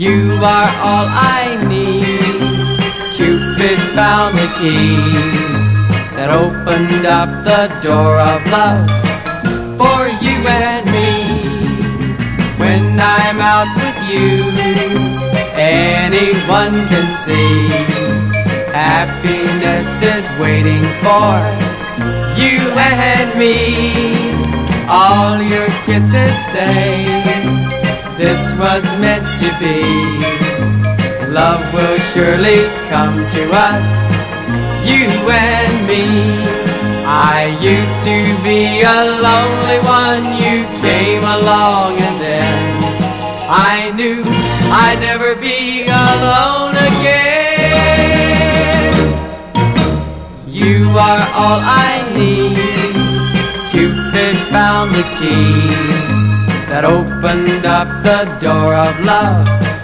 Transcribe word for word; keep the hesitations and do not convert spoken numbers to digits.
You are all I need. Cupid found the key that opened up the door of love for you and me. When I'm out with you, anyone can see happiness is waiting for you and me. All your kisses say this was meant to be. Love will surely come to us, you and me. I used to be a lonely one, you came along and then I knew I'd never be alone again. You are all I need. Cupid found the key that opened up the door of love